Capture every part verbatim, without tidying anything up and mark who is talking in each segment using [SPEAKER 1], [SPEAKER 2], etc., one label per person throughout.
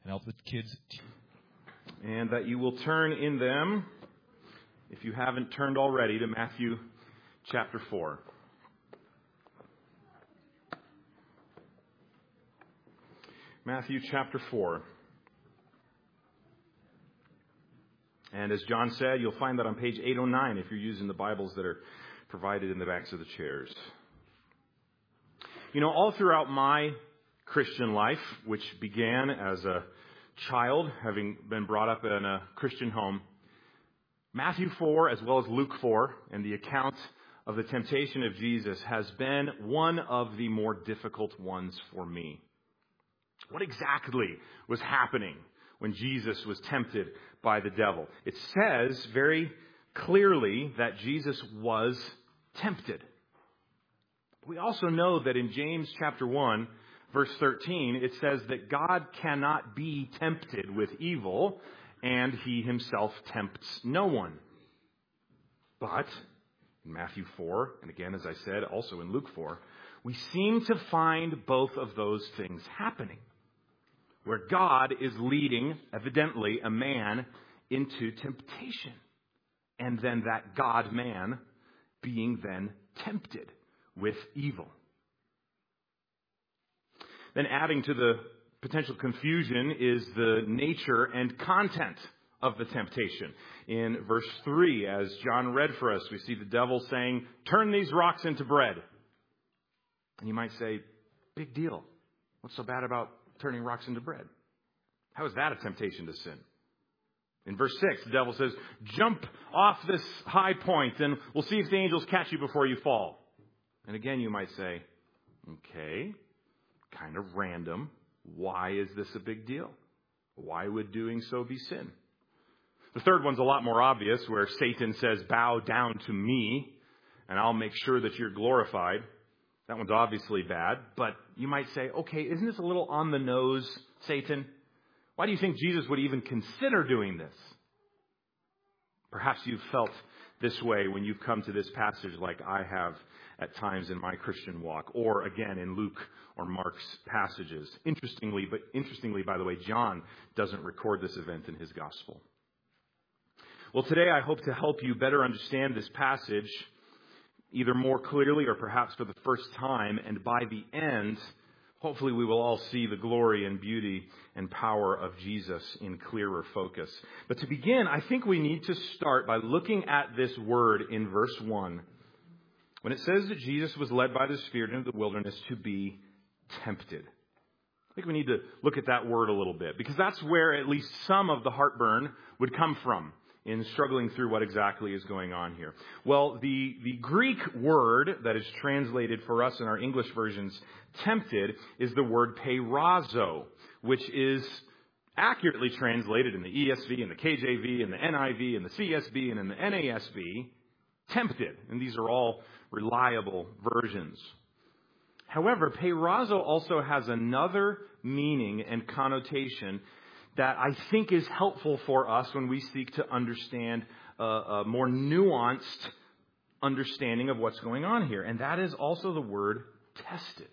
[SPEAKER 1] and help the kids.
[SPEAKER 2] And that you will turn in them, if you haven't turned already, to Matthew chapter four. Matthew chapter four. And as John said, you'll find that on page eight oh nine if you're using the Bibles that are provided in the backs of the chairs. You know, all throughout my Christian life, which began as a child, having been brought up in a Christian home, Matthew four, as well as Luke four, and the account of the temptation of Jesus has been one of the more difficult ones for me. What exactly was happening when Jesus was tempted by the devil? It says very clearly that Jesus was tempted. We also know that in James chapter one, verse thirteen, it says that God cannot be tempted with evil, and he himself tempts no one. But in Matthew four, and again, as I said, also in Luke four, we seem to find both of those things happening, where God is leading, evidently, a man into temptation, and then that God-man being then tempted with evil. Then adding to the potential confusion is the nature and content of the temptation. In verse three, as John read for us, we see the devil saying, "Turn these rocks into bread." And you might say, big deal. What's so bad about turning rocks into bread? How is that a temptation to sin? In verse six, the devil says, "Jump off this high point and we'll see if the angels catch you before you fall." And again, you might say, okay, kind of random. Why is this a big deal? Why would doing so be sin? The third one's a lot more obvious, where Satan says, "Bow down to me and I'll make sure that you're glorified." That one's obviously bad, but you might say, okay, isn't this a little on the nose, Satan? Why do you think Jesus would even consider doing this? Perhaps you've felt this way when you've come to this passage like I have at times in my Christian walk, or again in Luke or Mark's passages. Interestingly, but interestingly, by the way, John doesn't record this event in his gospel. Well, today I hope to help you better understand this passage, either more clearly or perhaps for the first time, and by the end, hopefully we will all see the glory and beauty and power of Jesus in clearer focus. But to begin, I think we need to start by looking at this word in verse one, when it says that Jesus was led by the Spirit into the wilderness to be tempted. I think we need to look at that word a little bit, because that's where at least some of the heartburn would come from in struggling through what exactly is going on here. Well, the, the Greek word that is translated for us in our English versions, tempted, is the word peirazo, which is accurately translated in the E S V, and the K J V, and the N I V, and the C S B, and in the N A S B, tempted. And these are all reliable versions. However, peirazo also has another meaning and connotation that I think is helpful for us when we seek to understand a, a more nuanced understanding of what's going on here. And that is also the word tested.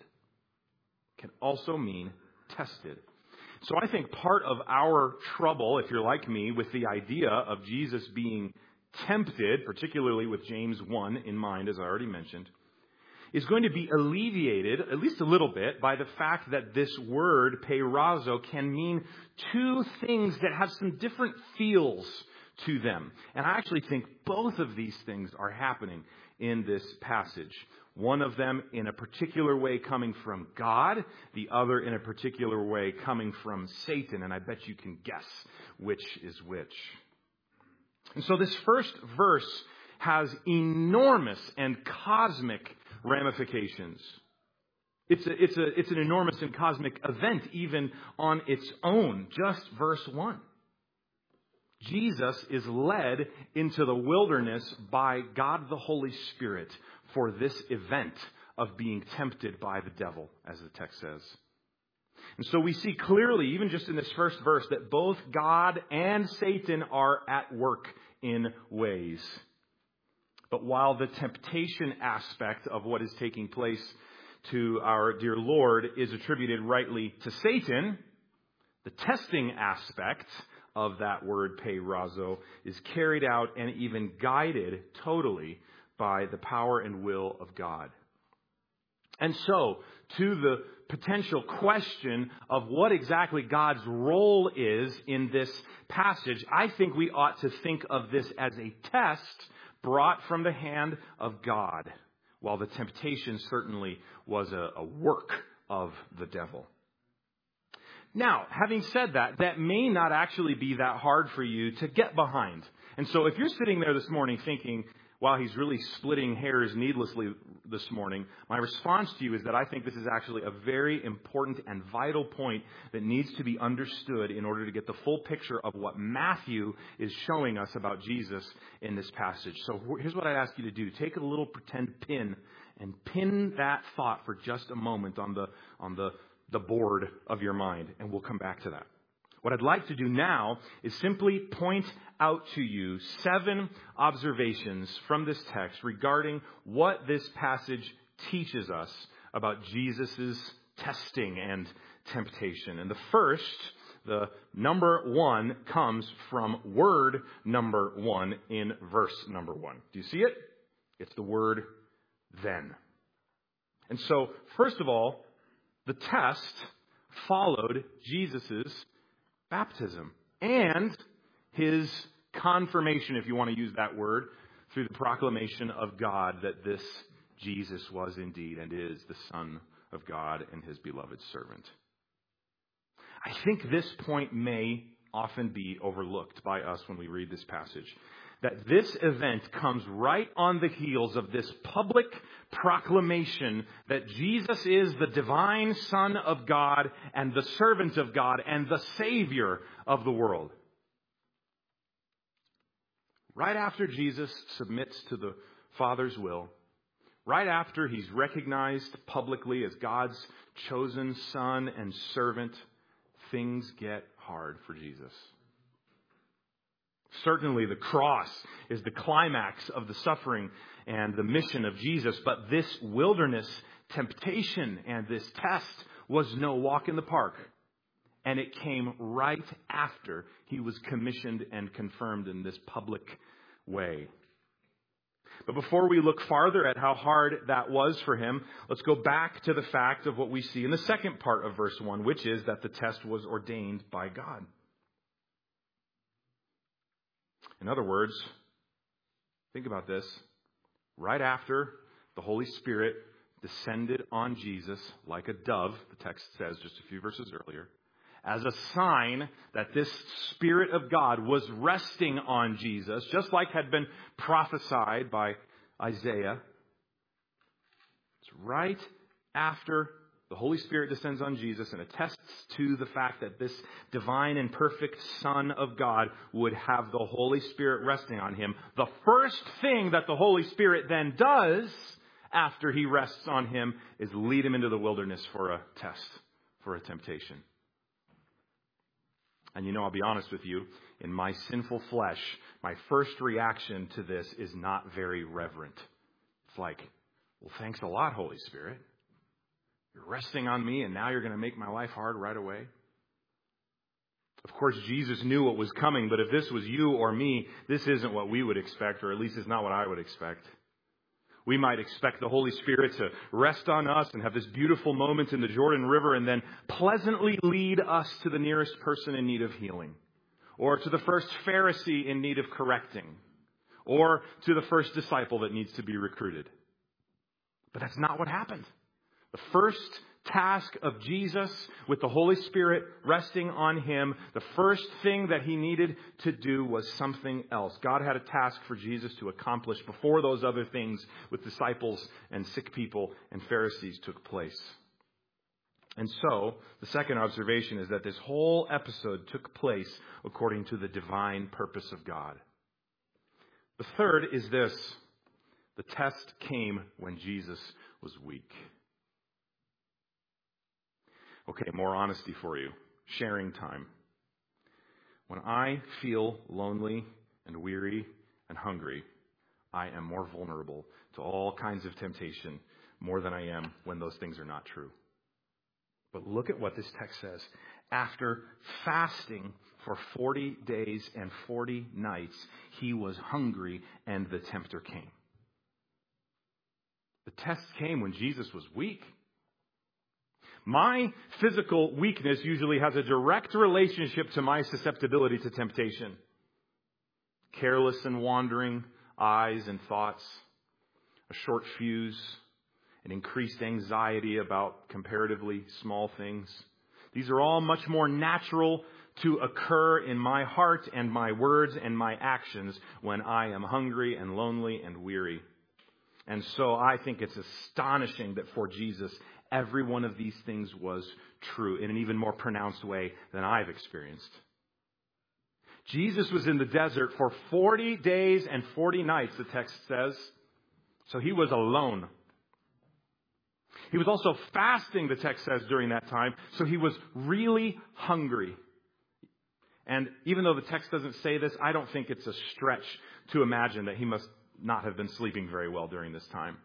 [SPEAKER 2] Can also mean tested. So I think part of our trouble, if you're like me, with the idea of Jesus being tempted, particularly with James one in mind, as I already mentioned, is going to be alleviated, at least a little bit, by the fact that this word, peirazo, can mean two things that have some different feels to them. And I actually think both of these things are happening in this passage. One of them in a particular way coming from God, the other in a particular way coming from Satan. And I bet you can guess which is which. And so this first verse has enormous and cosmic ramifications. It's a, it's a, it's an enormous and cosmic event even on its own. Just verse one. Jesus is led into the wilderness by God the Holy Spirit for this event of being tempted by the devil, as the text says. And so we see clearly, even just in this first verse, that both God and Satan are at work in ways. But while the temptation aspect of what is taking place to our dear Lord is attributed rightly to Satan, The testing aspect of that word peirazo is carried out and even guided totally by the power and will of God. And so, to the potential question of what exactly God's role is in this passage, I think we ought to think of this as a test brought from the hand of God, while the temptation certainly was a, a work of the devil. Now, having said that, that may not actually be that hard for you to get behind. And so if you're sitting there this morning thinking, wow, he's really splitting hairs needlessly this morning, my response to you is that I think this is actually a very important and vital point that needs to be understood in order to get the full picture of what Matthew is showing us about Jesus in this passage. So here's what I'd ask you to do. Take a little pretend pin and pin that thought for just a moment on the on the, the board of your mind, and we'll come back to that. What I'd like to do now is simply point out to you seven observations from this text regarding what this passage teaches us about Jesus' testing and temptation. And the first, the number one, comes from word number one in verse number one. Do you see it? It's the word then. And so, first of all, the test followed Jesus' baptism and his confirmation, if you want to use that word, through the proclamation of God that this Jesus was indeed and is the Son of God and his beloved servant. I think this point may often be overlooked by us when we read this passage. That this event comes right on the heels of this public proclamation that Jesus is the divine Son of God and the servant of God and the Savior of the world. Right after Jesus submits to the Father's will, right after he's recognized publicly as God's chosen Son and servant, things get hard for Jesus. Certainly the cross is the climax of the suffering and the mission of Jesus, but this wilderness temptation and this test was no walk in the park. And it came right after he was commissioned and confirmed in this public way. But before we look farther at how hard that was for him, let's go back to the fact of what we see in the second part of verse one, which is that the test was ordained by God. In other words, think about this. Right after the Holy Spirit descended on Jesus like a dove, the text says just a few verses earlier, as a sign that this Spirit of God was resting on Jesus, just like had been prophesied by Isaiah. It's right after the Holy Spirit descends on Jesus and attests to the fact that this divine and perfect Son of God would have the Holy Spirit resting on him. The first thing that the Holy Spirit then does after he rests on him is lead him into the wilderness for a test, for a temptation. And you know, I'll be honest with you, in my sinful flesh, my first reaction to this is not very reverent. It's like, well, thanks a lot, Holy Spirit. You're resting on me, and now you're going to make my life hard right away. Of course, Jesus knew what was coming, but if this was you or me, this isn't what we would expect, or at least it's not what I would expect. We might expect the Holy Spirit to rest on us and have this beautiful moment in the Jordan River and then pleasantly lead us to the nearest person in need of healing, or to the first Pharisee in need of correcting, or to the first disciple that needs to be recruited. But that's not what happened. The first task of Jesus with the Holy Spirit resting on him, the first thing that he needed to do was something else. God had a task for Jesus to accomplish before those other things with disciples and sick people and Pharisees took place. And so, the second observation is that this whole episode took place according to the divine purpose of God. The third is this: the test came when Jesus was weak. Okay, more honesty for you. Sharing time. When I feel lonely and weary and hungry, I am more vulnerable to all kinds of temptation more than I am when those things are not true. But look at what this text says. after fasting for forty days and forty nights, he was hungry and the tempter came. The test came when Jesus was weak. My physical weakness usually has a direct relationship to my susceptibility to temptation. Careless and wandering eyes and thoughts, a short fuse, an increased anxiety about comparatively small things. These are all much more natural to occur in my heart and my words and my actions when I am hungry and lonely and weary. And so I think it's astonishing that for Jesus, every one of these things was true in an even more pronounced way than I've experienced. Jesus was in the desert for forty days and forty nights, the text says. So he was alone. He was also fasting, the text says, during that time. So he was really hungry. And even though the text doesn't say this, I don't think it's a stretch to imagine that he must not have been sleeping very well during this time.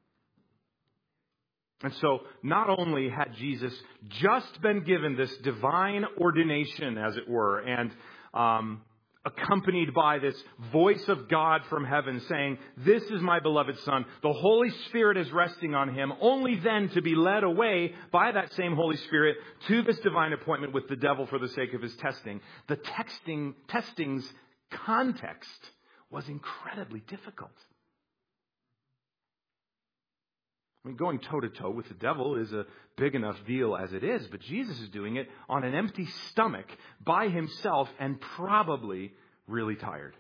[SPEAKER 2] And so not only had Jesus just been given this divine ordination, as it were, and um, accompanied by this voice of God from heaven saying, "This is my beloved Son," the Holy Spirit is resting on him, only then to be led away by that same Holy Spirit to this divine appointment with the devil for the sake of his testing. The texting, testing's context was incredibly difficult. I mean, going toe-to-toe with the devil is a big enough deal as it is, but Jesus is doing it on an empty stomach by himself and probably really tired.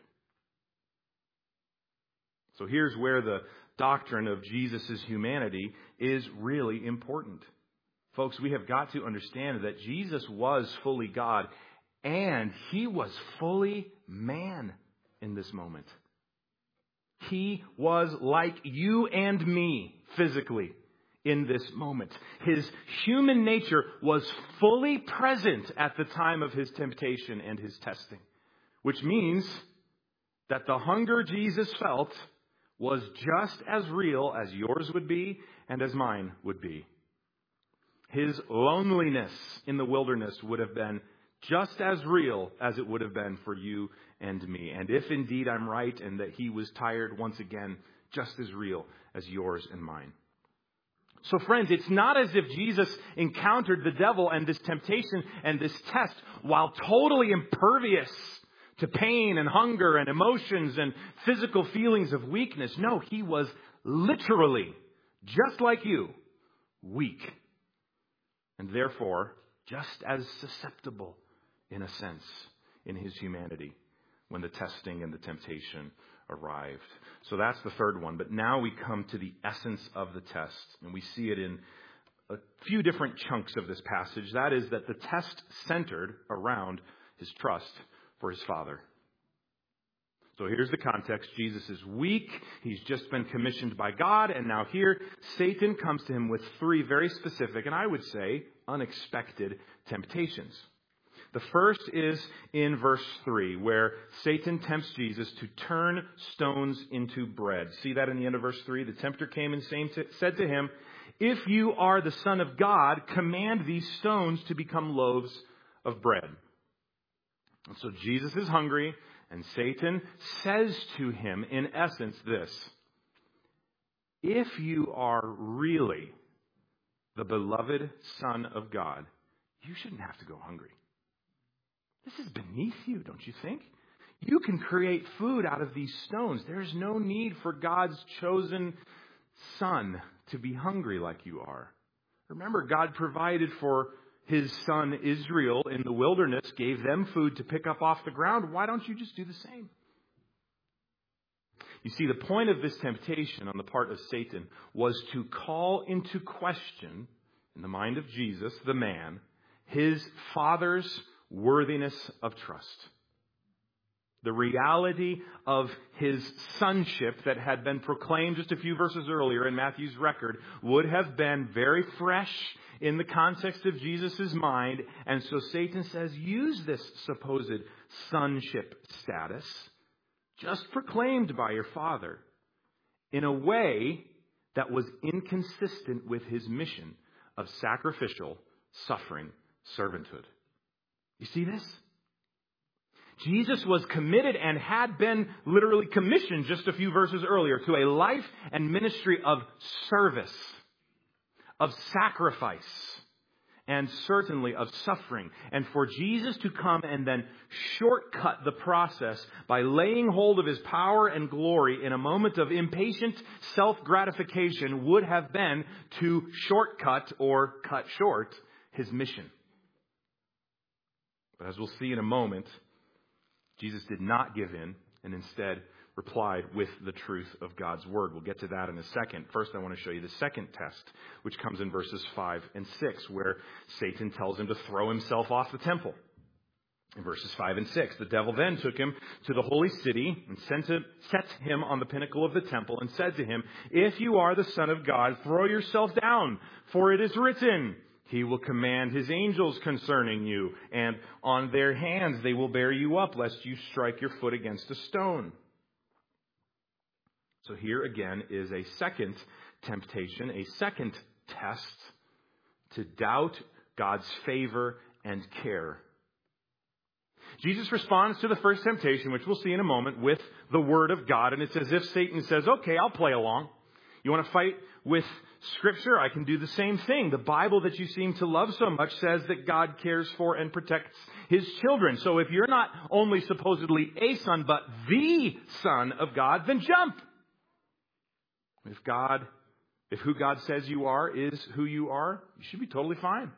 [SPEAKER 2] So here's where the doctrine of Jesus' humanity is really important. Folks, we have got to understand that Jesus was fully God and he was fully man in this moment. He was like you and me physically in this moment. His human nature was fully present at the time of his temptation and his testing, which means that the hunger Jesus felt was just as real as yours would be and as mine would be. His loneliness in the wilderness would have been just as real as it would have been for you and me. And if indeed I'm right and that he was tired, once again, just as real as yours and mine. So friends, it's not as if Jesus encountered the devil and this temptation and this test while totally impervious to pain and hunger and emotions and physical feelings of weakness. No, he was literally, just like you, weak. And therefore, just as susceptible, in a sense, in his humanity when the testing and the temptation arrived. So that's the third one. But now we come to the essence of the test. And we see it in a few different chunks of this passage. That is that the test centered around his trust for his Father. So here's the context. Jesus is weak. He's just been commissioned by God. And now here, Satan comes to him with three very specific, and I would say unexpected, temptations. The first is in verse three, where Satan tempts Jesus to turn stones into bread. See that in the end of verse three? The tempter came and said to him, "If you are the Son of God, command these stones to become loaves of bread." And so Jesus is hungry, and Satan says to him, in essence, this: "If you are really the beloved Son of God, you shouldn't have to go hungry. This is beneath you, don't you think? You can create food out of these stones. There's no need for God's chosen son to be hungry like you are." Remember, God provided for his son Israel in the wilderness, gave them food to pick up off the ground. Why don't you just do the same? You see, the point of this temptation on the part of Satan was to call into question, in the mind of Jesus, the man, his Father's worthiness of trust. The reality of his sonship that had been proclaimed just a few verses earlier in Matthew's record would have been very fresh in the context of Jesus' mind. And so Satan says, use this supposed sonship status, just proclaimed by your Father, in a way that was inconsistent with his mission of sacrificial, suffering servanthood. You see this? Jesus was committed and had been literally commissioned just a few verses earlier to a life and ministry of service, of sacrifice, and certainly of suffering. And for Jesus to come and then shortcut the process by laying hold of his power and glory in a moment of impatient self-gratification would have been to shortcut or cut short his mission. But as we'll see in a moment, Jesus did not give in and instead replied with the truth of God's word. We'll get to that in a second. First, I want to show you the second test, which comes in verses five and six, where Satan tells him to throw himself off the temple. In verses five and six, the devil then took him to the holy city and sent him, set him on the pinnacle of the temple and said to him, "If you are the Son of God, throw yourself down, for it is written, He will command His angels concerning you, and on their hands they will bear you up, lest you strike your foot against a stone." So here again is a second temptation, a second test to doubt God's favor and care. Jesus responds to the first temptation, which we'll see in a moment, with the Word of God. And it's as if Satan says, okay, I'll play along. You want to fight with Scripture? I can do the same thing. The Bible that you seem to love so much says that God cares for and protects His children. So if you're not only supposedly a son, but the Son of God, then jump. If God, if who God says you are is who you are, you should be totally fine.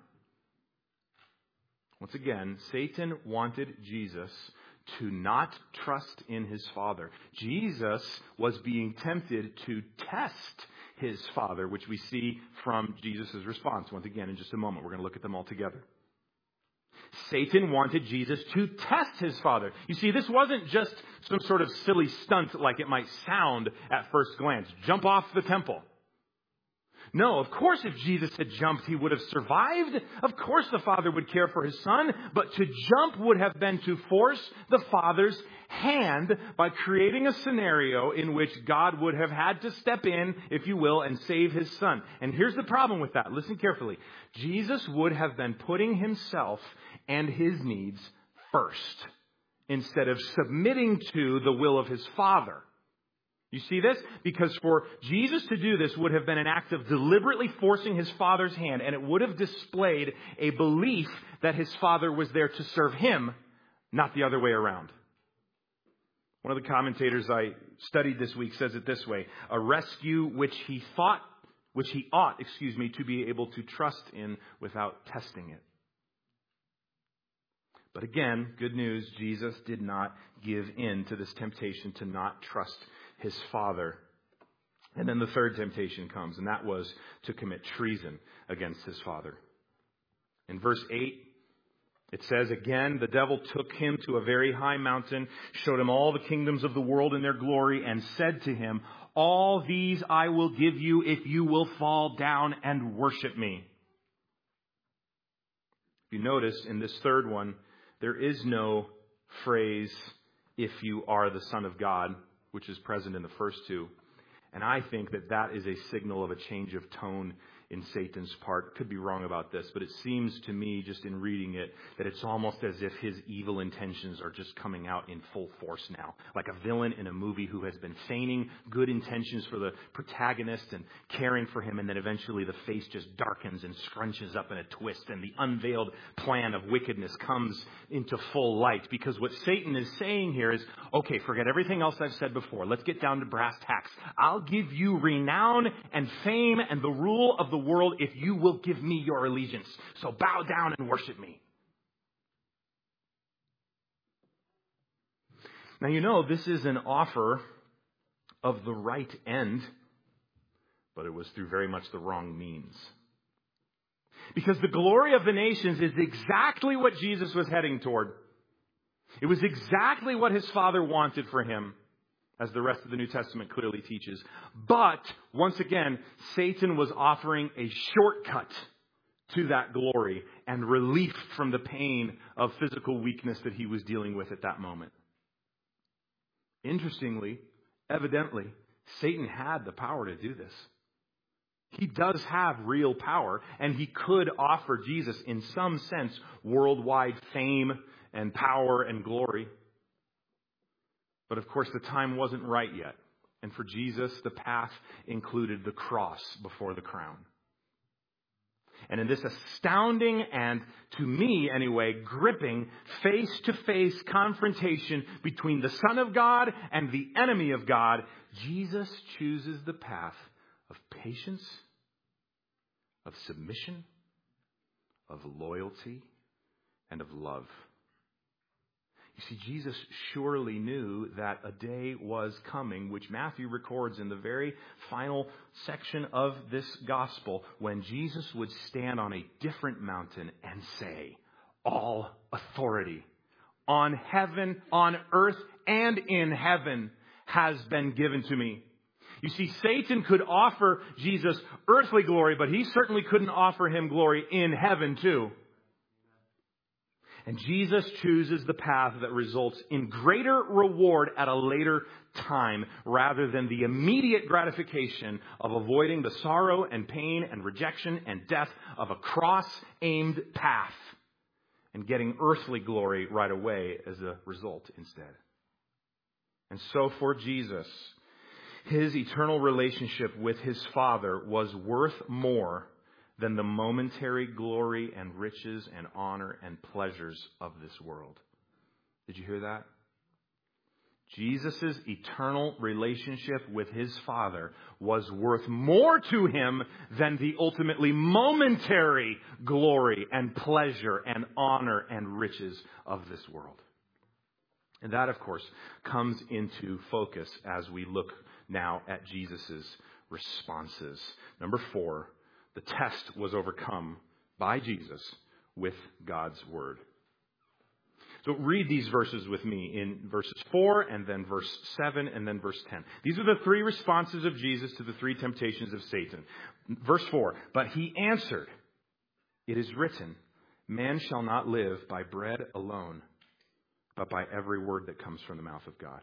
[SPEAKER 2] Once again, Satan wanted Jesus to not trust in his Father. Jesus was being tempted to test his Father, which we see from Jesus' response. Once again, in just a moment, we're going to look at them all together. Satan wanted Jesus to test his Father. You see, this wasn't just some sort of silly stunt like it might sound at first glance. Jump off the temple. No, of course if Jesus had jumped, he would have survived. Of course the Father would care for his Son. But to jump would have been to force the Father's hand by creating a scenario in which God would have had to step in, if you will, and save his Son. And here's the problem with that. Listen carefully. Jesus would have been putting himself and his needs first, instead of submitting to the will of his Father. You see this? Because for Jesus to do this would have been an act of deliberately forcing his Father's hand, and it would have displayed a belief that his Father was there to serve him, not the other way around. One of the commentators I studied this week says it this way: a rescue which he thought, which he ought, excuse me, to be able to trust in without testing it. But again, good news, Jesus did not give in to this temptation to not trust his Father. And then the third temptation comes, and that was to commit treason against his Father. In verse eight, it says, again, the devil took him to a very high mountain, showed him all the kingdoms of the world in their glory, and said to him, "All these I will give you if you will fall down and worship me." If you notice in this third one, there is no phrase, "if you are the Son of God," which is present in the first two. And I think that that is a signal of a change of tone in Satan's part. Could be wrong about this, but it seems to me, just in reading it, that it's almost as if his evil intentions are just coming out in full force now. Like a villain in a movie who has been feigning good intentions for the protagonist and caring for him, and then eventually the face just darkens and scrunches up in a twist, and the unveiled plan of wickedness comes into full light. Because what Satan is saying here is, okay, forget everything else I've said before. Let's get down to brass tacks. I'll give you renown and fame and the rule of the world if you will give me your allegiance. So bow down and worship me. Now, you know, this is an offer of the right end, but it was through very much the wrong means. Because the glory of the nations is exactly what Jesus was heading toward. It was exactly what his Father wanted for him, as the rest of the New Testament clearly teaches. But, once again, Satan was offering a shortcut to that glory and relief from the pain of physical weakness that he was dealing with at that moment. Interestingly, evidently, Satan had the power to do this. He does have real power, and he could offer Jesus, in some sense, worldwide fame and power and glory. But of course, the time wasn't right yet. And for Jesus, the path included the cross before the crown. And in this astounding and, to me anyway, gripping face-to-face confrontation between the Son of God and the enemy of God, Jesus chooses the path of patience, of submission, of loyalty, and of love. You see, Jesus surely knew that a day was coming, which Matthew records in the very final section of this gospel, when Jesus would stand on a different mountain and say, "All authority on heaven, on earth, and in heaven has been given to me." You see, Satan could offer Jesus earthly glory, but he certainly couldn't offer him glory in heaven too. And Jesus chooses the path that results in greater reward at a later time, rather than the immediate gratification of avoiding the sorrow and pain and rejection and death of a cross-aimed path and getting earthly glory right away as a result instead. And so for Jesus, his eternal relationship with his Father was worth more than the momentary glory and riches and honor and pleasures of this world. Did you hear that? Jesus' eternal relationship with his Father was worth more to him than the ultimately momentary glory and pleasure and honor and riches of this world. And that, of course, comes into focus as we look now at Jesus' responses. Number four, the test was overcome by Jesus with God's word. So read these verses with me in verses four and then verse seven and then verse ten. These are the three responses of Jesus to the three temptations of Satan. Verse four, but he answered, "It is written, man shall not live by bread alone, but by every word that comes from the mouth of God."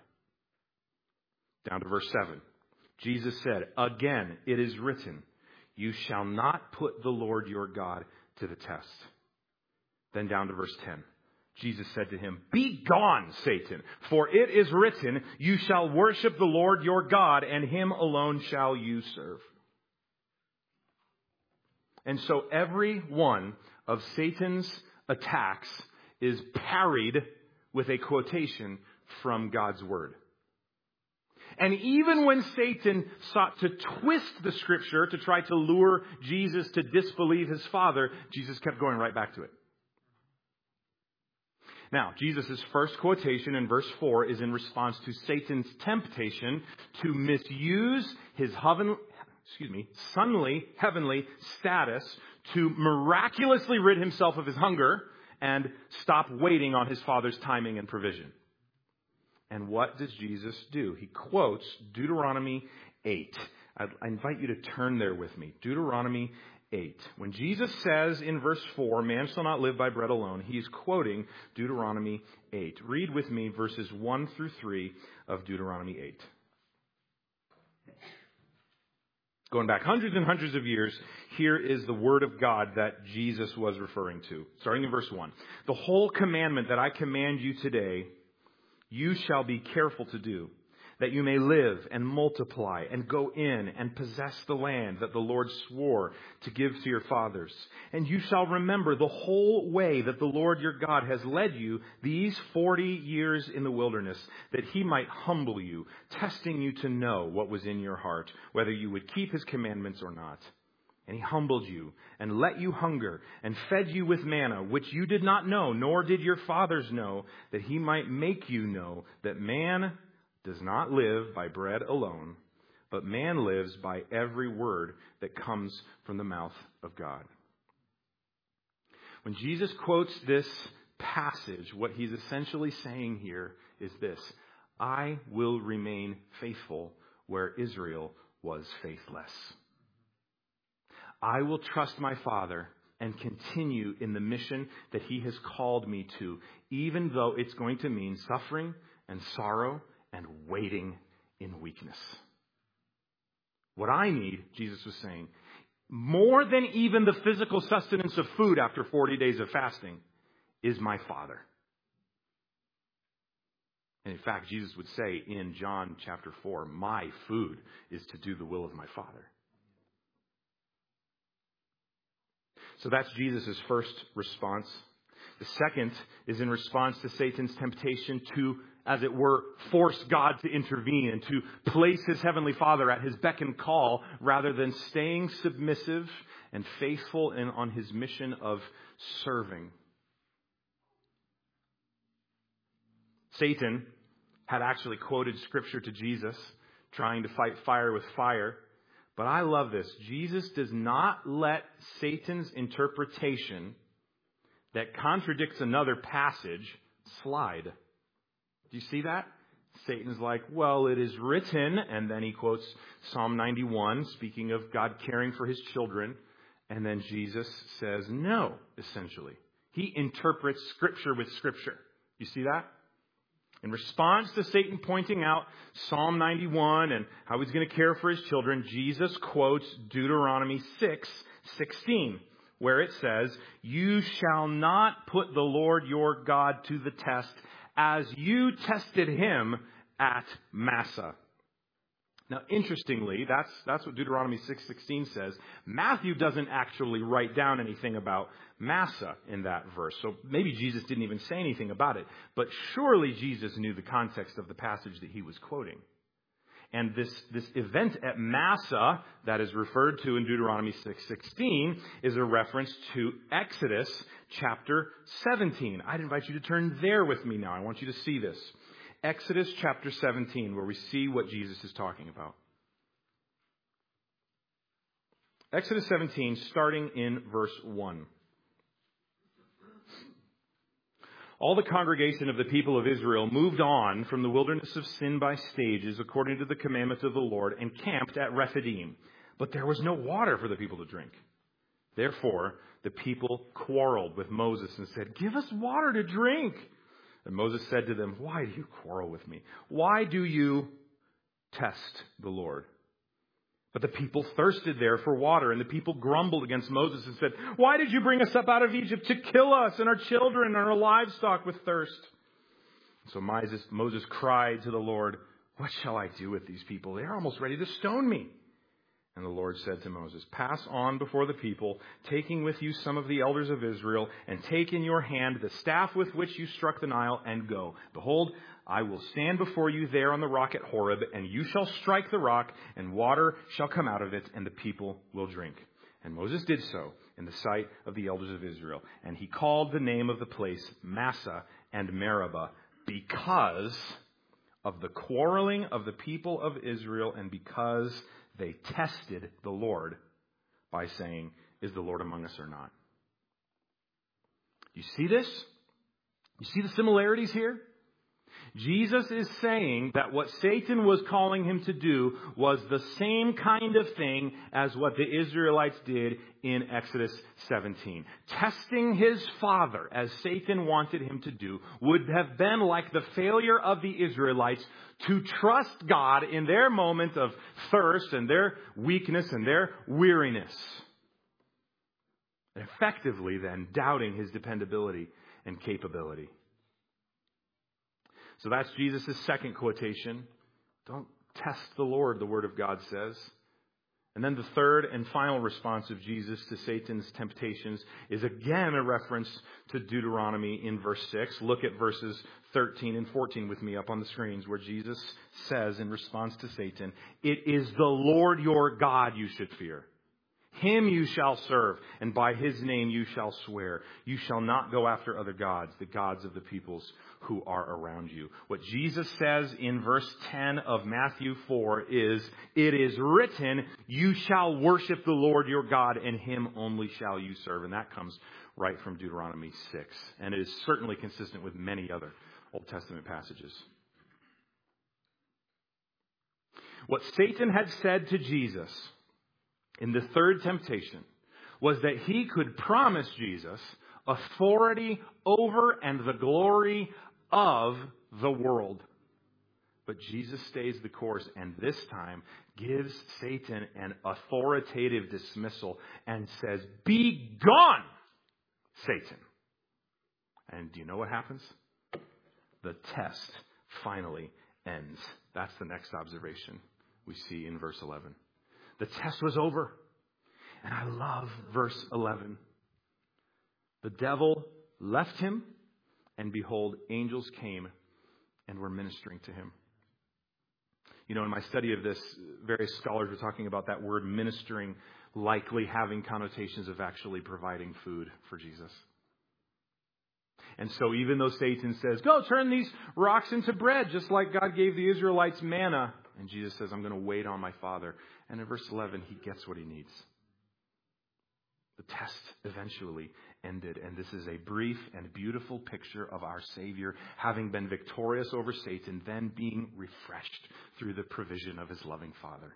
[SPEAKER 2] Down to verse seven. Jesus said, "Again, it is written, you shall not put the Lord your God to the test." Then down to verse ten. Jesus said to him, "Be gone, Satan, for it is written, you shall worship the Lord your God, and him alone shall you serve." And so every one of Satan's attacks is parried with a quotation from God's word. And even when Satan sought to twist the scripture to try to lure Jesus to disbelieve his Father, Jesus kept going right back to it. Now, Jesus' first quotation in verse four is in response to Satan's temptation to misuse his heaven, excuse me, sonly, heavenly status to miraculously rid himself of his hunger and stop waiting on his Father's timing and provision. And what does Jesus do? He quotes Deuteronomy eight. I invite you to turn there with me. Deuteronomy eight. When Jesus says in verse four, man shall not live by bread alone, he's quoting Deuteronomy eight. Read with me verses one through three of Deuteronomy eight. Going back hundreds and hundreds of years, here is the word of God that Jesus was referring to. Starting in verse one. The whole commandment that I command you today, you shall be careful to do, that you may live and multiply and go in and possess the land that the Lord swore to give to your fathers. And you shall remember the whole way that the Lord your God has led you these forty years in the wilderness, that he might humble you, testing you to know what was in your heart, whether you would keep his commandments or not. And he humbled you and let you hunger and fed you with manna, which you did not know, nor did your fathers know, that he might make you know that man does not live by bread alone, but man lives by every word that comes from the mouth of God. When Jesus quotes this passage, what he's essentially saying here is this: I will remain faithful where Israel was faithless. I will trust my Father and continue in the mission that he has called me to, even though it's going to mean suffering and sorrow and waiting in weakness. What I need, Jesus was saying, more than even the physical sustenance of food after forty days of fasting, is my Father. And in fact, Jesus would say in John chapter four, my food is to do the will of my Father. So that's Jesus' first response. The second is in response to Satan's temptation to, as it were, force God to intervene and to place his heavenly Father at his beck and call rather than staying submissive and faithful in, on his mission of serving. Satan had actually quoted Scripture to Jesus, trying to fight fire with fire. But I love this. Jesus does not let Satan's interpretation that contradicts another passage slide. Do you see that? Satan's like, well, it is written, and then he quotes Psalm ninety-one, speaking of God caring for his children, and then Jesus says no, essentially. He interprets Scripture with Scripture. You see that? In response to Satan pointing out Psalm ninety-one and how he's going to care for his children, Jesus quotes Deuteronomy six sixteen, where it says, you shall not put the Lord your God to the test as you tested him at Massah. Now, interestingly, that's that's what Deuteronomy six sixteen says. Matthew doesn't actually write down anything about Massah in that verse. So maybe Jesus didn't even say anything about it. But surely Jesus knew the context of the passage that he was quoting. And this, this event at Massah that is referred to in Deuteronomy six sixteen is a reference to Exodus chapter seventeen. I'd invite you to turn there with me now. I want you to see this. Exodus chapter seventeen, where we see what Jesus is talking about. Exodus seventeen, starting in verse one. All the congregation of the people of Israel moved on from the wilderness of Sin by stages, according to the commandments of the Lord, and camped at Rephidim. But there was no water for the people to drink. Therefore, the people quarreled with Moses and said, give us water to drink. And Moses said to them, why do you quarrel with me? Why do you test the Lord? But the people thirsted there for water, and the people grumbled against Moses and said, why did you bring us up out of Egypt to kill us and our children and our livestock with thirst? So Moses, Moses cried to the Lord, what shall I do with these people? They are almost ready to stone me. And the Lord said to Moses, pass on before the people, taking with you some of the elders of Israel, and take in your hand the staff with which you struck the Nile, and go. Behold, I will stand before you there on the rock at Horeb, and you shall strike the rock, and water shall come out of it, and the people will drink. And Moses did so in the sight of the elders of Israel. And he called the name of the place Massah and Meribah, because of the quarreling of the people of Israel, and because they tested the Lord by saying, is the Lord among us or not? You see this? You see the similarities here? Jesus is saying that what Satan was calling him to do was the same kind of thing as what the Israelites did in Exodus seventeen. Testing his Father, as Satan wanted him to do, would have been like the failure of the Israelites to trust God in their moment of thirst and their weakness and their weariness. Effectively, then, doubting his dependability and capability. So that's Jesus' second quotation. Don't test the Lord, the Word of God says. And then the third and final response of Jesus to Satan's temptations is again a reference to Deuteronomy in verse six. Look at verses thirteen and fourteen with me up on the screens, where Jesus says in response to Satan, it is the Lord your God you should fear. Him you shall serve, and by his name you shall swear. You shall not go after other gods, the gods of the peoples who are around you. What Jesus says in verse ten of Matthew four is, it is written, you shall worship the Lord your God, and him only shall you serve. And that comes right from Deuteronomy six. And it is certainly consistent with many other Old Testament passages. What Satan had said to Jesus in the third temptation was that he could promise Jesus authority over and the glory of the world. But Jesus stays the course, and this time gives Satan an authoritative dismissal and says, "Be gone, Satan." And do you know what happens? The test finally ends. That's the next observation we see in verse eleven. The test was over. And I love verse eleven. The devil left him, and behold, angels came and were ministering to him. You know, in my study of this, various scholars were talking about that word ministering likely having connotations of actually providing food for Jesus. And so even though Satan says, "Go turn these rocks into bread," just like God gave the Israelites manna, and Jesus says, "I'm going to wait on my Father." And in verse eleven, he gets what he needs. The test eventually ended, and this is a brief and beautiful picture of our Savior having been victorious over Satan, then being refreshed through the provision of his loving Father.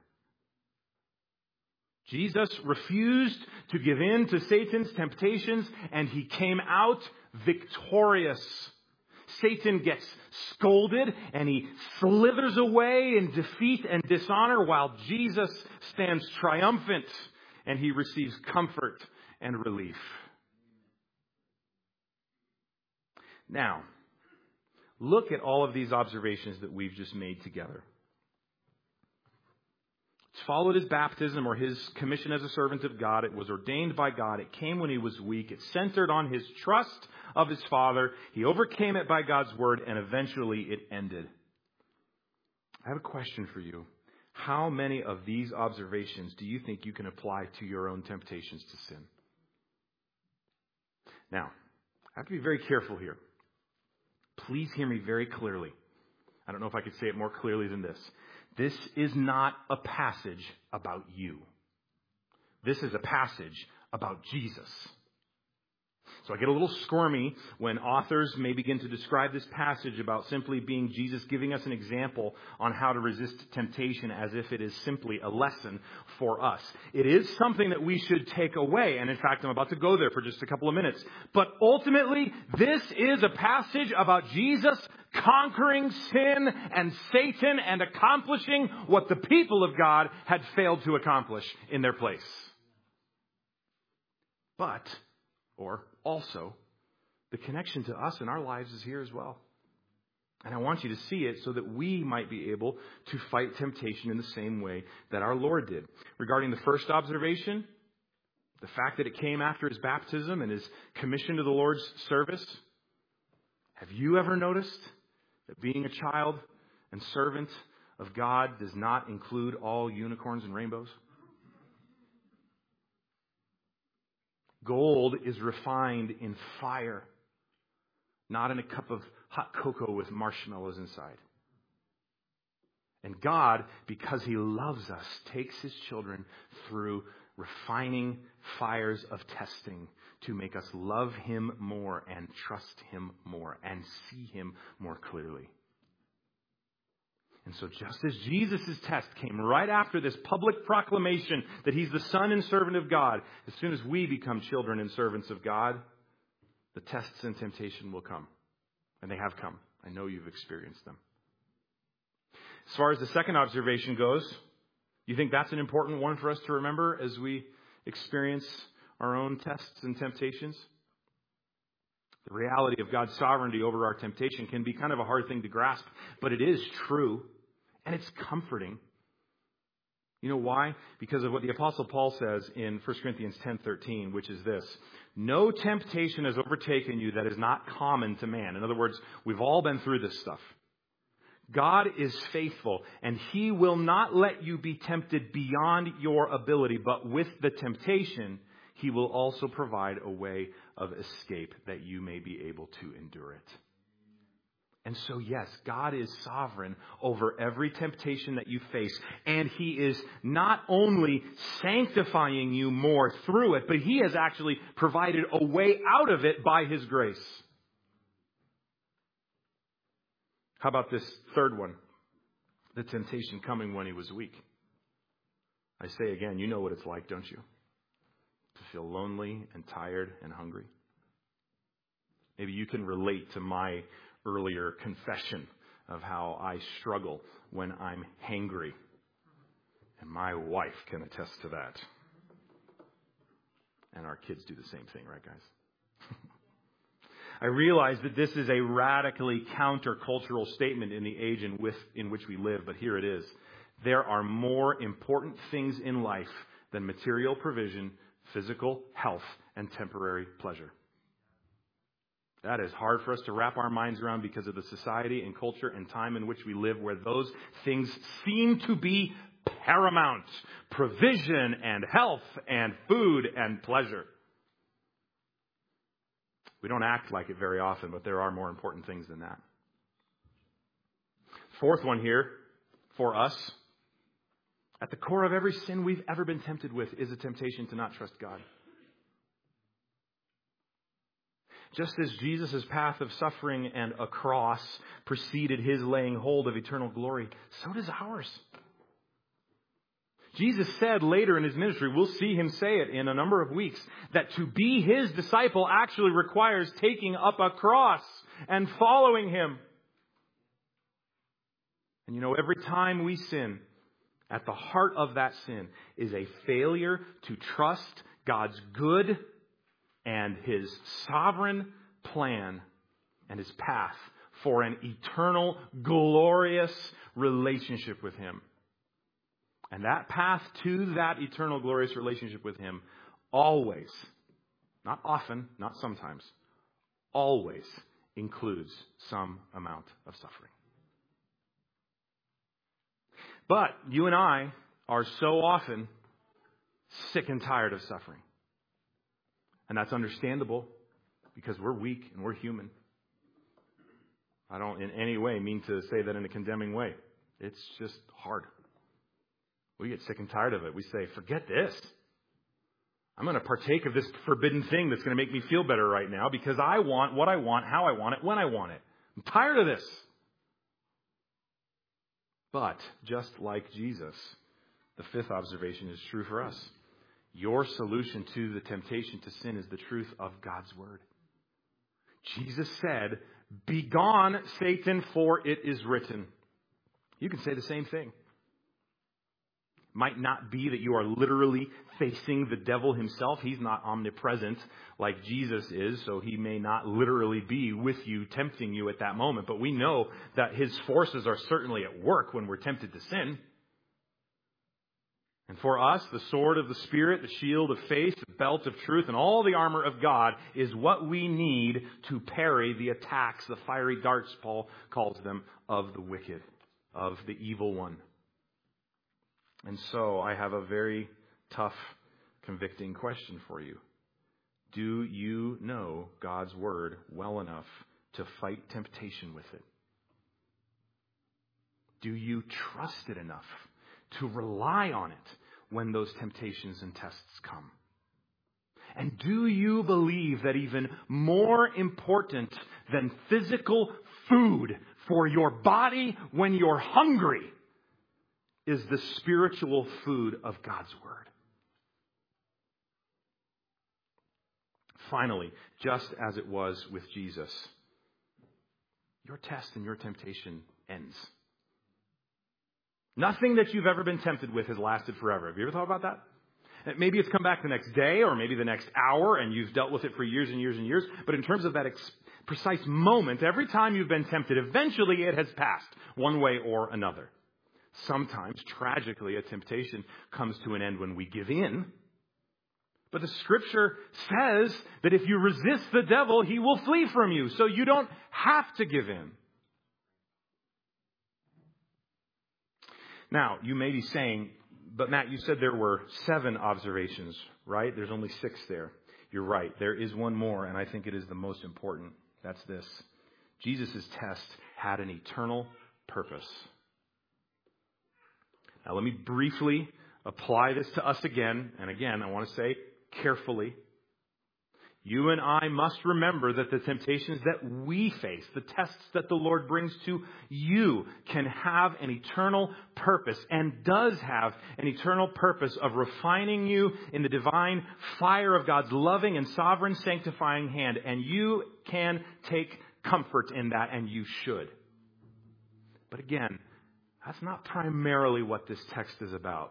[SPEAKER 2] Jesus refused to give in to Satan's temptations, and he came out victorious. Satan gets scolded, and he slithers away in defeat and dishonor, while Jesus stands triumphant, and he receives comfort and relief. Now, look at all of these observations that we've just made together. It followed his baptism or his commission as a servant of God. It was ordained by God. It came when he was weak. It centered on his trust of his Father. He overcame it by God's word, and eventually it ended. I have a question for you. How many of these observations do you think you can apply to your own temptations to sin? Now, I have to be very careful here. Please hear me very clearly. I don't know if I could say it more clearly than this. This is not a passage about you. This is a passage about Jesus. So I get a little squirmy when authors may begin to describe this passage about simply being Jesus giving us an example on how to resist temptation as if it is simply a lesson for us. It is something that we should take away. And in fact, I'm about to go there for just a couple of minutes. But ultimately, this is a passage about Jesus conquering sin and Satan and accomplishing what the people of God had failed to accomplish in their place. But, or also, the connection to us in our lives is here as well. And I want you to see it so that we might be able to fight temptation in the same way that our Lord did. Regarding the first observation, the fact that it came after his baptism and his commission to the Lord's service, have you ever noticed that being a child and servant of God does not include all unicorns and rainbows? Gold is refined in fire, not in a cup of hot cocoa with marshmallows inside. And God, because he loves us, takes his children through refining fires of testing to make us love him more and trust him more and see him more clearly. And so just as Jesus' test came right after this public proclamation that he's the son and servant of God, as soon as we become children and servants of God, the tests and temptation will come. And they have come. I know you've experienced them. As far as the second observation goes, you think that's an important one for us to remember as we experience our own tests and temptations? The reality of God's sovereignty over our temptation can be kind of a hard thing to grasp, but it is true, and it's comforting. You know why? Because of what the Apostle Paul says in First Corinthians ten thirteen, which is this: no temptation has overtaken you that is not common to man. In other words, we've all been through this stuff. God is faithful, and he will not let you be tempted beyond your ability, but with the temptation, he will also provide a way of escape that you may be able to endure it. And so, yes, God is sovereign over every temptation that you face. And he is not only sanctifying you more through it, but he has actually provided a way out of it by his grace. How about this third one? The temptation coming when he was weak. I say again, you know what it's like, don't you? To feel lonely and tired and hungry. Maybe you can relate to my earlier confession of how I struggle when I'm hangry. And my wife can attest to that. And our kids do the same thing, right, guys? I realize that this is a radically countercultural statement in the age in, with, in which we live, but here it is. There are more important things in life than material provision, physical health, and temporary pleasure. That is hard for us to wrap our minds around because of the society and culture and time in which we live, where those things seem to be paramount. Provision and health and food and pleasure. We don't act like it very often, but there are more important things than that. Fourth one here for us. At the core of every sin we've ever been tempted with is a temptation to not trust God. Just as Jesus' path of suffering and a cross preceded his laying hold of eternal glory, so does ours. Jesus said later in his ministry, we'll see him say it in a number of weeks, that to be his disciple actually requires taking up a cross and following him. And you know, every time we sin, at the heart of that sin is a failure to trust God's good and his sovereign plan and his path for an eternal, glorious relationship with him. And that path to that eternal, glorious relationship with him always, not often, not sometimes, always includes some amount of suffering. But you and I are so often sick and tired of suffering. And that's understandable because we're weak and we're human. I don't in any way mean to say that in a condemning way. It's just hard. We get sick and tired of it. We say, forget this. I'm going to partake of this forbidden thing that's going to make me feel better right now because I want what I want, how I want it, when I want it. I'm tired of this. But just like Jesus, the fifth observation is true for us. Your solution to the temptation to sin is the truth of God's word. Jesus said, "Begone, Satan, for it is written." You can say the same thing. Might not be that you are literally facing the devil himself. He's not omnipresent like Jesus is, so he may not literally be with you, tempting you at that moment. But we know that his forces are certainly at work when we're tempted to sin. And for us, the sword of the Spirit, the shield of faith, the belt of truth, and all the armor of God is what we need to parry the attacks, the fiery darts, Paul calls them, of the wicked, of the evil one. And so I have a very tough, convicting question for you. Do you know God's word well enough to fight temptation with it? Do you trust it enough to rely on it when those temptations and tests come? And do you believe that even more important than physical food for your body when you're hungry is the spiritual food of God's word? Finally, just as it was with Jesus, your test and your temptation ends. Nothing that you've ever been tempted with has lasted forever. Have you ever thought about that? Maybe it's come back the next day or maybe the next hour and you've dealt with it for years and years and years. But in terms of that ex- precise moment, every time you've been tempted, eventually it has passed one way or another. Sometimes, tragically, a temptation comes to an end when we give in. But the scripture says that if you resist the devil, he will flee from you. So you don't have to give in. Now, you may be saying, but Matt, you said there were seven observations, right? There's only six there. You're right. There is one more, and I think it is the most important. That's this. Jesus' test had an eternal purpose. Now, let me briefly apply this to us again. And again, I want to say carefully. You and I must remember that the temptations that we face, the tests that the Lord brings to you, can have an eternal purpose and does have an eternal purpose of refining you in the divine fire of God's loving and sovereign sanctifying hand. And you can take comfort in that, and you should. But again, that's not primarily what this text is about.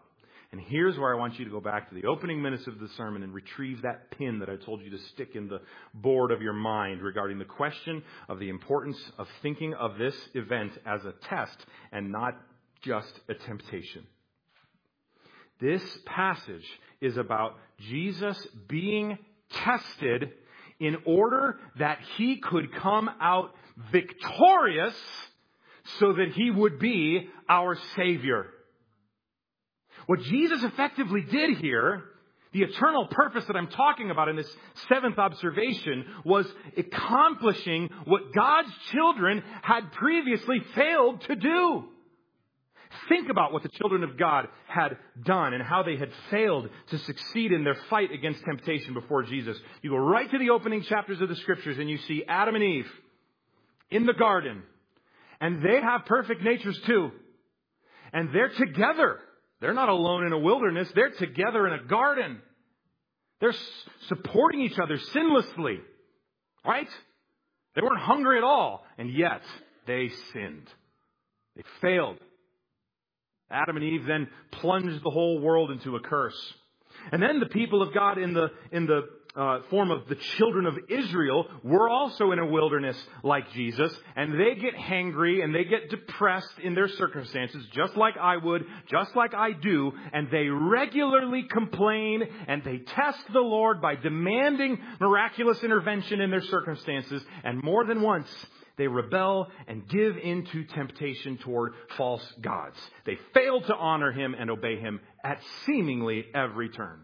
[SPEAKER 2] And here's where I want you to go back to the opening minutes of the sermon and retrieve that pin that I told you to stick in the board of your mind regarding the question of the importance of thinking of this event as a test and not just a temptation. This passage is about Jesus being tested in order that he could come out victorious so that he would be our Savior. What Jesus effectively did here, the eternal purpose that I'm talking about in this seventh observation, was accomplishing what God's children had previously failed to do. Think about what the children of God had done and how they had failed to succeed in their fight against temptation before Jesus. You go right to the opening chapters of the Scriptures and you see Adam and Eve in the garden. And they have perfect natures too. And they're together. They're not alone in a wilderness. They're together in a garden. They're supporting each other sinlessly. Right? They weren't hungry at all. And yet, they sinned. They failed. Adam and Eve then plunged the whole world into a curse. And then the people of God in the in the uh, form of the children of Israel were also in a wilderness like Jesus. And they get hangry and they get depressed in their circumstances, just like I would, just like I do. And they regularly complain and they test the Lord by demanding miraculous intervention in their circumstances. And more than once, they rebel and give into temptation toward false gods. They fail to honor him and obey him at seemingly every turn.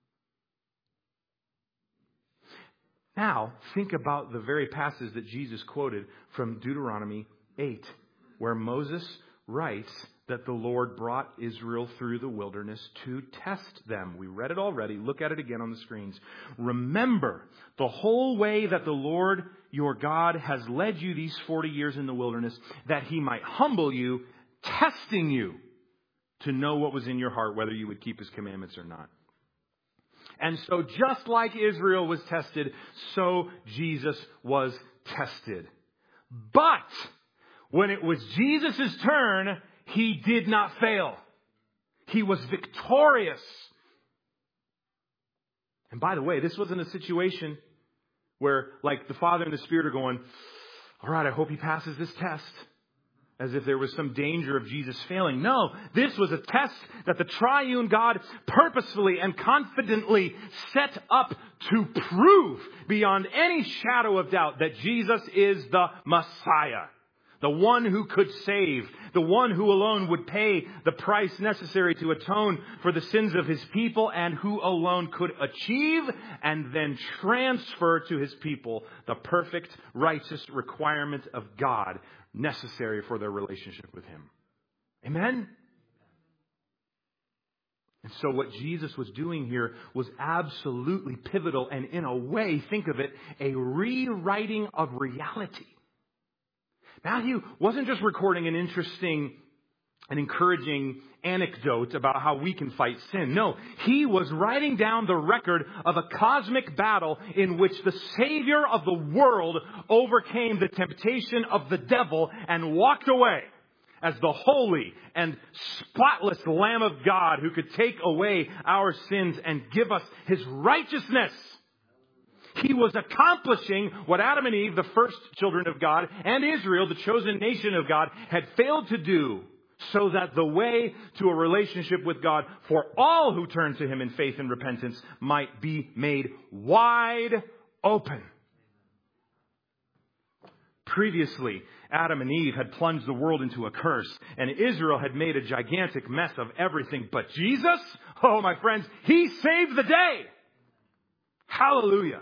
[SPEAKER 2] Now, think about the very passage that Jesus quoted from Deuteronomy eight, where Moses writes that the Lord brought Israel through the wilderness to test them. We read it already. Look at it again on the screens. Remember the whole way that the Lord your God has led you these forty years in the wilderness, that he might humble you, testing you to know what was in your heart, whether you would keep his commandments or not. And so just like Israel was tested, so Jesus was tested. But when it was Jesus' turn, he did not fail. He was victorious. And by the way, this wasn't a situation where, like, the Father and the Spirit are going, all right, I hope he passes this test. As if there was some danger of Jesus failing. No, this was a test that the triune God purposefully and confidently set up to prove beyond any shadow of doubt that Jesus is the Messiah. The one who could save. The one who alone would pay the price necessary to atone for the sins of his people, and who alone could achieve and then transfer to his people the perfect righteous requirement of God necessary for their relationship with him. Amen? And so what Jesus was doing here was absolutely pivotal, and in a way, think of it, a rewriting of reality. Matthew wasn't just recording an interesting and encouraging anecdote about how we can fight sin. No, he was writing down the record of a cosmic battle in which the Savior of the world overcame the temptation of the devil and walked away as the holy and spotless Lamb of God who could take away our sins and give us his righteousness. He was accomplishing what Adam and Eve, the first children of God, and Israel, the chosen nation of God, had failed to do, so that the way to a relationship with God for all who turn to him in faith and repentance might be made wide open. Previously, Adam and Eve had plunged the world into a curse, and Israel had made a gigantic mess of everything. But Jesus, oh my friends, he saved the day. Hallelujah.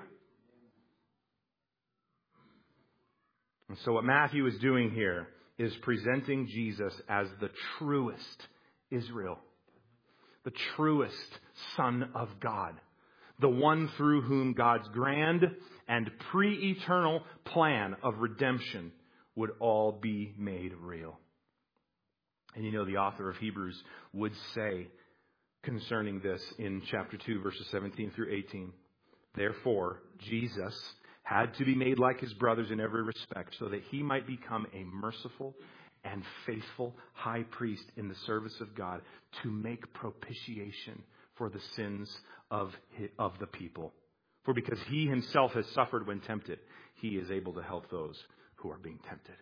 [SPEAKER 2] And so what Matthew is doing here is presenting Jesus as the truest Israel, the truest Son of God, the one through whom God's grand and pre-eternal plan of redemption would all be made real. And you know, the author of Hebrews would say concerning this in chapter two, verses seventeen through eighteen, therefore, Jesus had to be made like his brothers in every respect, so that he might become a merciful and faithful high priest in the service of God to make propitiation for the sins of his, of the people. For because he himself has suffered when tempted, he is able to help those who are being tempted.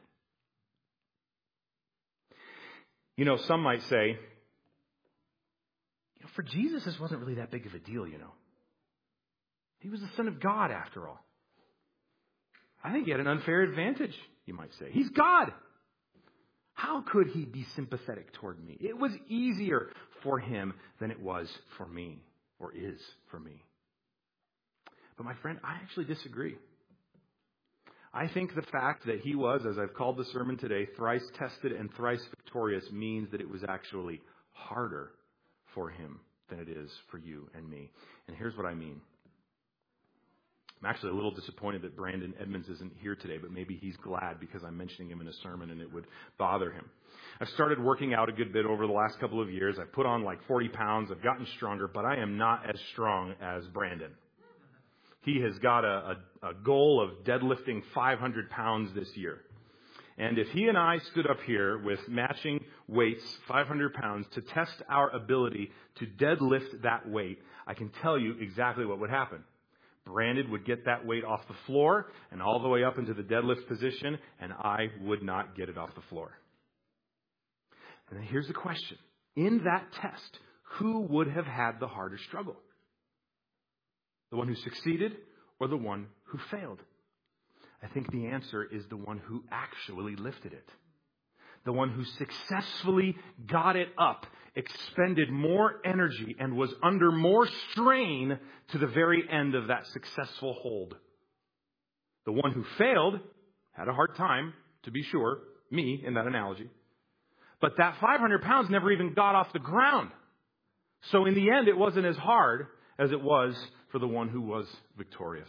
[SPEAKER 2] You know, some might say, you know, for Jesus, this wasn't really that big of a deal, you know. He was the Son of God, after all. I think he had an unfair advantage, you might say. He's God. How could he be sympathetic toward me? It was easier for him than it was for me, or is for me. But my friend, I actually disagree. I think the fact that he was, as I've called the sermon today, thrice tested and thrice victorious means that it was actually harder for him than it is for you and me. And here's what I mean. I'm actually a little disappointed that Brandon Edmonds isn't here today, but maybe he's glad because I'm mentioning him in a sermon and it would bother him. I've started working out a good bit over the last couple of years. I've put on like forty pounds. I've gotten stronger, but I am not as strong as Brandon. He has got a, a, a goal of deadlifting five hundred pounds this year. And if he and I stood up here with matching weights, five hundred pounds, to test our ability to deadlift that weight, I can tell you exactly what would happen. Brandon would get that weight off the floor and all the way up into the deadlift position, and I would not get it off the floor. And then here's the question. In that test, who would have had the harder struggle? The one who succeeded or the one who failed? I think the answer is the one who actually lifted it. The one who successfully got it up, expended more energy, and was under more strain to the very end of that successful hold. The one who failed had a hard time, to be sure, me in that analogy. But that five hundred pounds never even got off the ground. So in the end, it wasn't as hard as it was for the one who was victorious.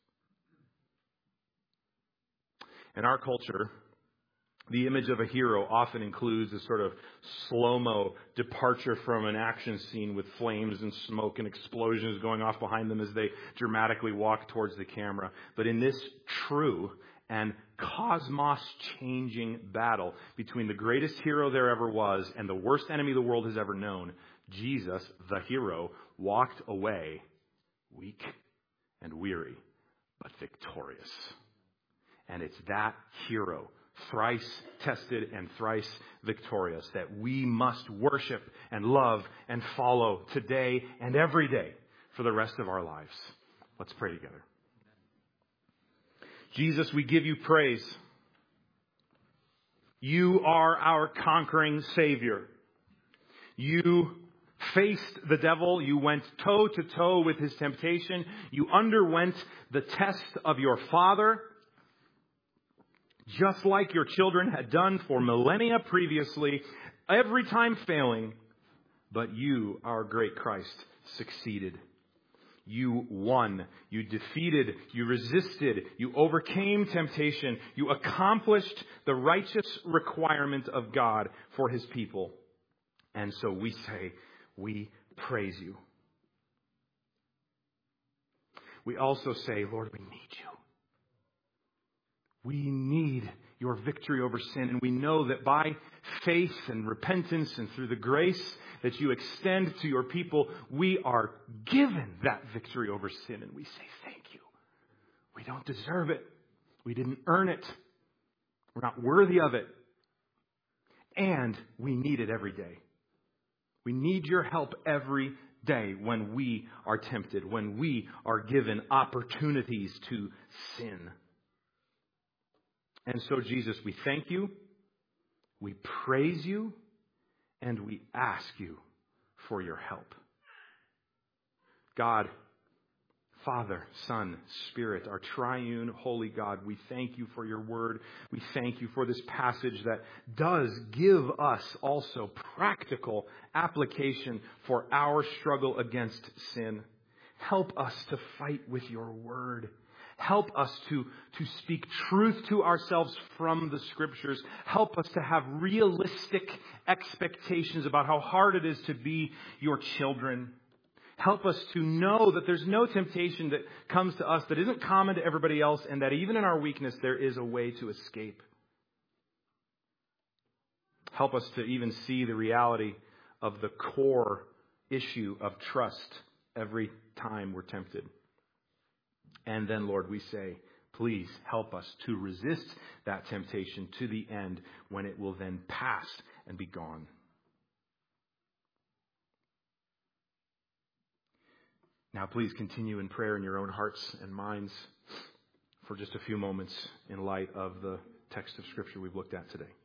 [SPEAKER 2] In our culture, the image of a hero often includes a sort of slow-mo departure from an action scene with flames and smoke and explosions going off behind them as they dramatically walk towards the camera. But in this true and cosmos-changing battle between the greatest hero there ever was and the worst enemy the world has ever known, Jesus, the hero, walked away weak and weary, but victorious. And it's that hero, thrice tested and thrice victorious, that we must worship and love and follow today and every day for the rest of our lives. Let's pray together. Jesus, we give you praise. You are our conquering Savior. You faced the devil. You went toe to toe with his temptation. You underwent the test of your Father, just like your children had done for millennia previously, every time failing. But you, our great Christ, succeeded. You won. You defeated. You resisted. You overcame temptation. You accomplished the righteous requirement of God for his people. And so we say, we praise you. We also say, Lord, we need you. We need your victory over sin, and we know that by faith and repentance and through the grace that you extend to your people, we are given that victory over sin, and we say thank you. We don't deserve it. We didn't earn it. We're not worthy of it. And we need it every day. We need your help every day when we are tempted, when we are given opportunities to sin. And so, Jesus, we thank you, we praise you, and we ask you for your help. God, Father, Son, Spirit, our triune, holy God, we thank you for your word. We thank you for this passage that does give us also practical application for our struggle against sin. Help us to fight with your word. Help us to, to speak truth to ourselves from the Scriptures. Help us to have realistic expectations about how hard it is to be your children. Help us to know that there's no temptation that comes to us that isn't common to everybody else, and that even in our weakness there is a way to escape. help us to even see the reality of the core issue of trust every time we're tempted. And then, Lord, we say, please help us to resist that temptation to the end when it will then pass and be gone. Now, please continue in prayer in your own hearts and minds for just a few moments in light of the text of Scripture we've looked at today.